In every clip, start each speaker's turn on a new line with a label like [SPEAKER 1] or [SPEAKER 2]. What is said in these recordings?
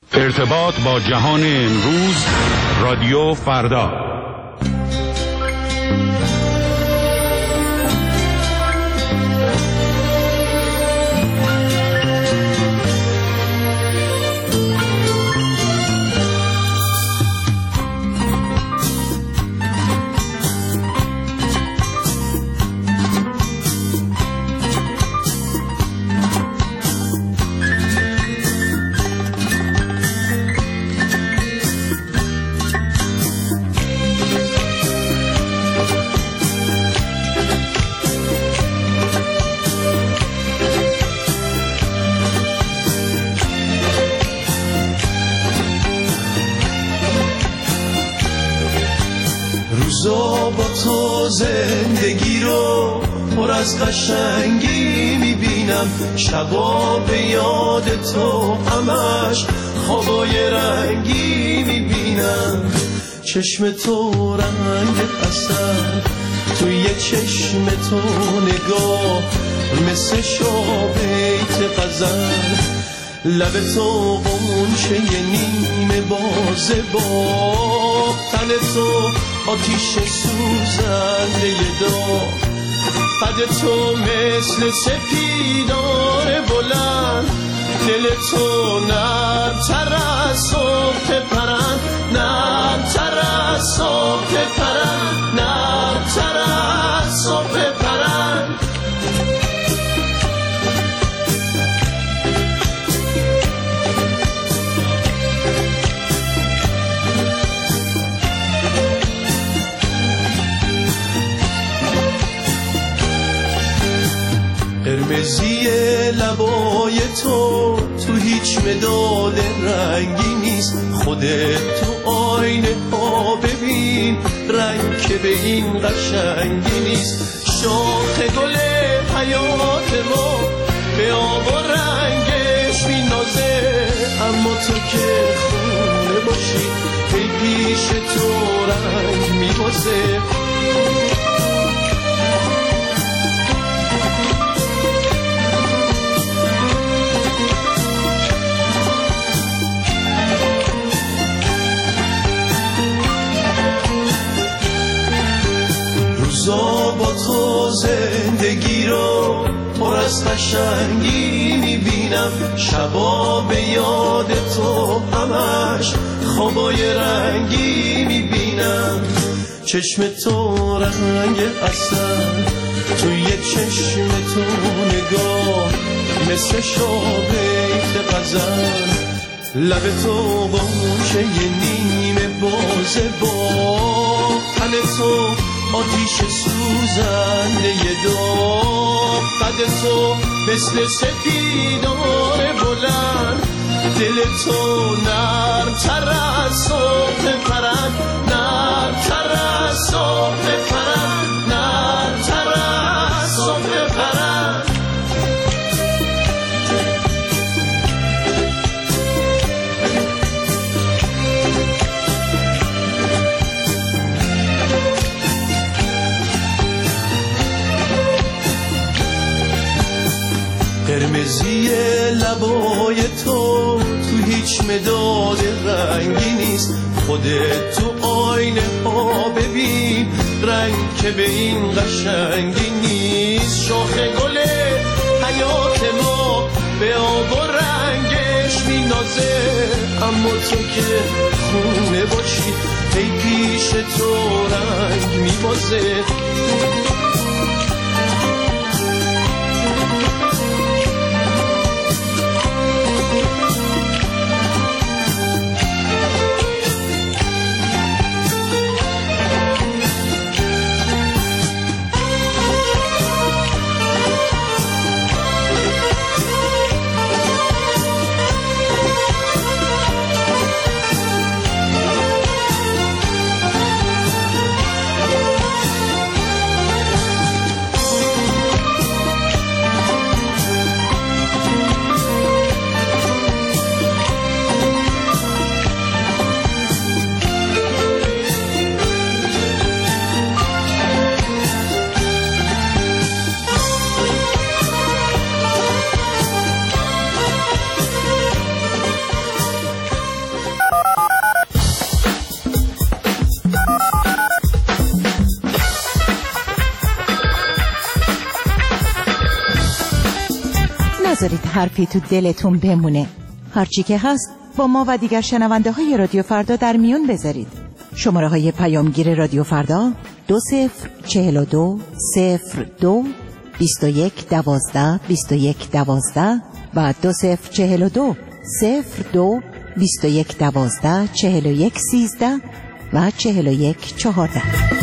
[SPEAKER 1] ارتباط با جهان امروز، رادیو فردا.
[SPEAKER 2] روزا با تو زندگی رو پر از قشنگی میبینم، شبا به یاد تو همش خوابای رنگی میبینم. چشم تو رنگ عسل، توی چشم تو نگاه مثل شابیت غزل، لب تو غنچه نیمه بازه با تن تو آتیش سوزنده داغ، قد تو مثل سپیدار بلند، دل تو نرم‌تر از صبح پرند، نرم‌تر از صبح پرند، نرم‌تر از صبح پرند. قرمزی لبای تو هیچ مداد رنگی نیست، خودت تو آینه ها ببین رنگ که به این قشنگی نیست. شاخ گل حیات ما به آب و رنگش مینازه، اما تو که خونه باشی ای پیش تو رنگ میبازه. روزا با تو زندگی رو پر از قشنگی میبینم، شبا به یاد تو همش خوابای رنگی میبینم. چشم تو رنگ عسل، توی چشم تو نگاه مثل شابیت غزل، لب تو غنچه نیمه بازه با تن تو آتیش سوزنده داغ، قد تو مثل سپیدار بلند، دل تو نرم‌تر از صبح پرند، نرم‌تر از صبح پرند، نرم‌تر از صبح پرند. قرمزی لبای تو هیچ مداد رنگی نیست، خودت تو آینه ها ببین رنگ که به این قشنگی نیست. شاخ گل حیات ما به آب و رنگش مینازه، اما تو که خونه باشی ای پیش تو رنگ میبازه.
[SPEAKER 3] حرفی تو دلتون بمونه. هرچی که هست با ما و دیگر شنونده های رادیو فردا در میون بذارید. شماره های پیامگیر رادیو فردا 2042 02 21 12 21 12 و 2042 02 21 12 41 13 و 41 14.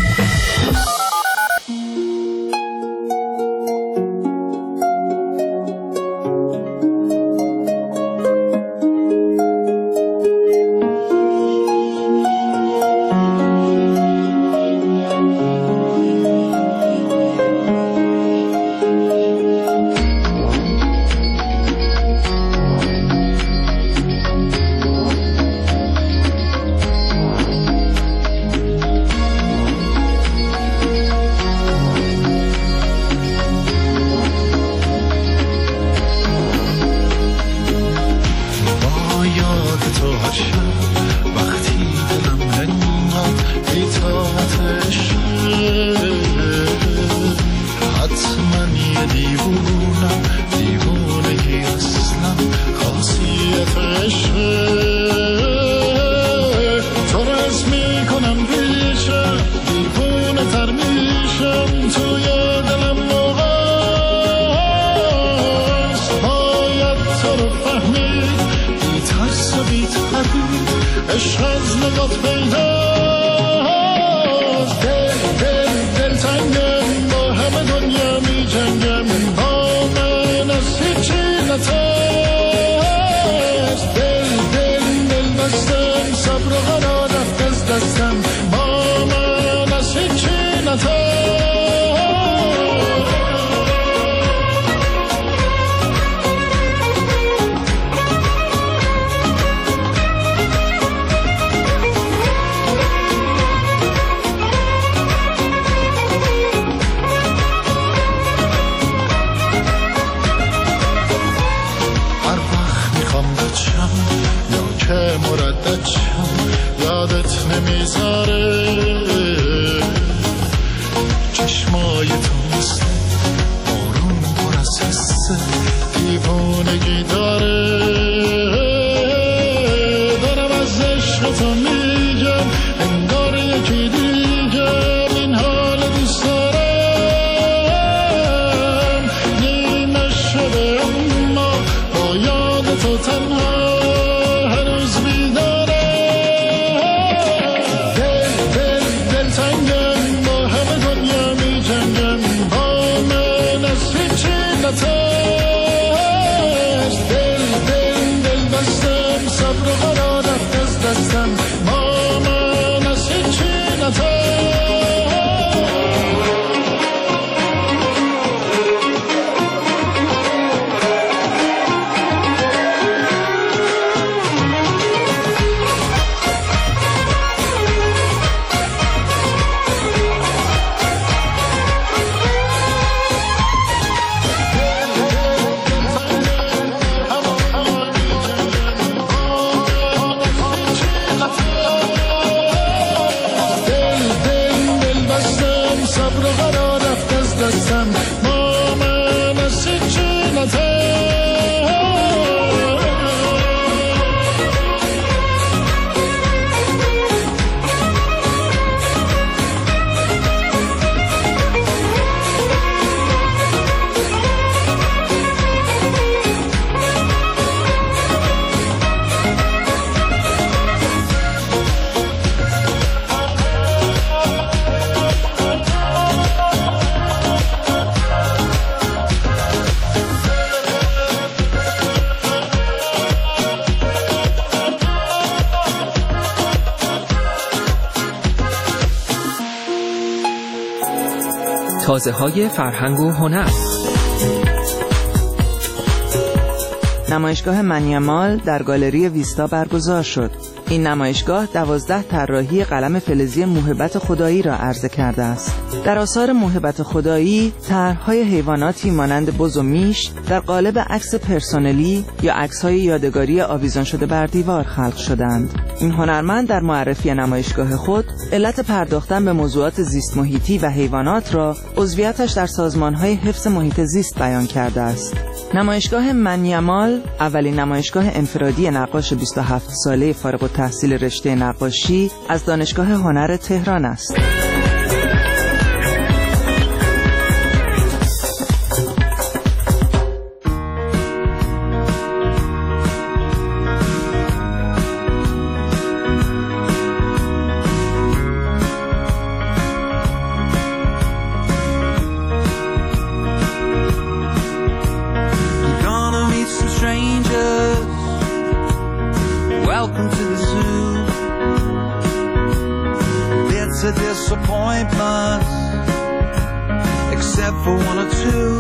[SPEAKER 4] تازه‌های فرهنگ و هنر.
[SPEAKER 5] نمایشگاه منیمال در گالری ویستا برگزار شد. این نمایشگاه 12 طراحی قلم فلزی موهبت خدایی را عرضه کرده است. در آثار موهبت خدایی، طرح‌های حیواناتی مانند بز و میش در قالب عکس پرسنلی یا عکس‌های یادگاری آویزان شده بر دیوار خلق شدند. این هنرمند در معرفی نمایشگاه خود علت پرداختن به موضوعات زیست محیطی و حیوانات را عضویتش در سازمان‌های حفظ محیط زیست بیان کرده است. نمایشگاه منیمال اولین نمایشگاه انفرادی نقاش 27 ساله فارغ التحصیل رشته نقاشی از دانشگاه هنر تهران است.
[SPEAKER 6] Disappointments, except for one or two.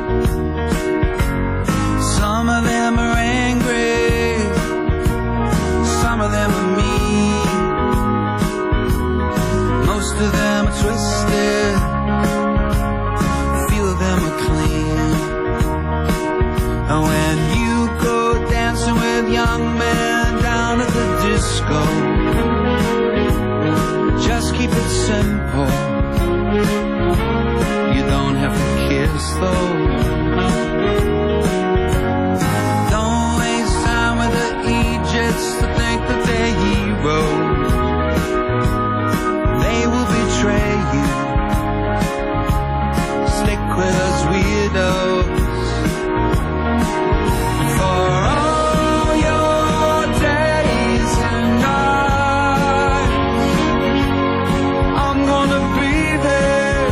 [SPEAKER 6] Some of them are angry, some of them are mean. Most of them are twisted, a few of them are clean. And when you go dancing with young men down at the disco, just keep it simple. You don't have to kiss though. Don't waste time with the Egypts to think that they're heroes. They will betray you. Stick with us weirdos. For all your days and nights, I'm gonna be there.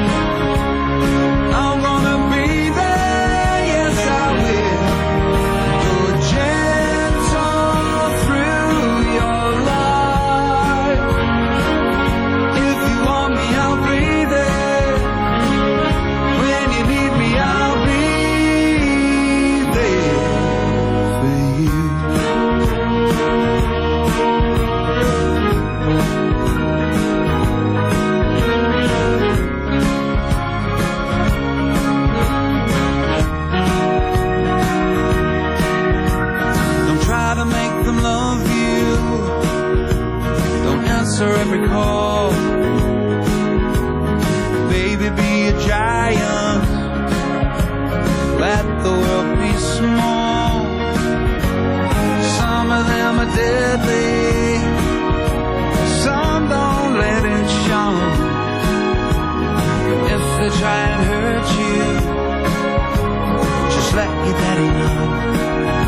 [SPEAKER 6] I'm gonna be there, yes I will. Go gentle through your life. If you want me, I'll be there. When you need me, I'll be there for you. Don't try to make them love you. Don't answer every call. Baby, be a giant. Let the world be small. Some of them are deadly. Some don't let it show. If they try and hurt you, just let your daddy know.